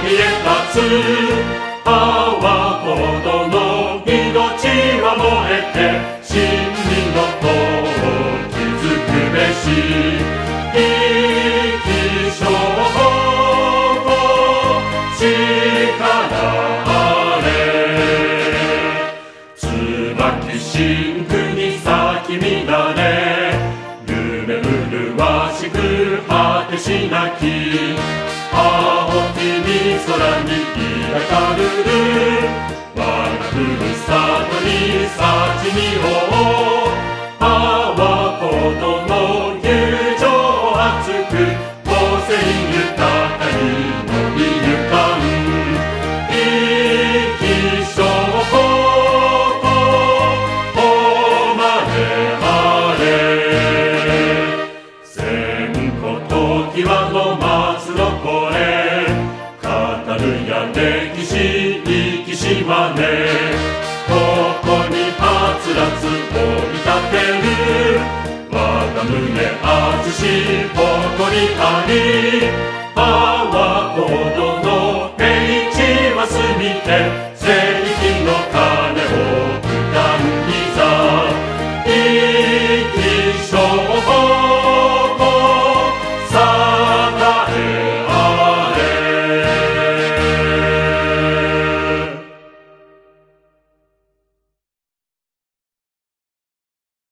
へ立つパワーほどの命は燃えて真理の塔を築くべし生き証拠力あれ椿真紅に咲き乱れ夢麗しく果てしなき青きに空に抱かるる我がふるさとに幸にをパワーほどの友情熱く個性豊かに伸びゆかん生き証拠誉れあれ千古時はの松の声語るや歴史生きしまねここにはつらつ追い立てる我が胸熱し誇りありパワーほどの平地はすみて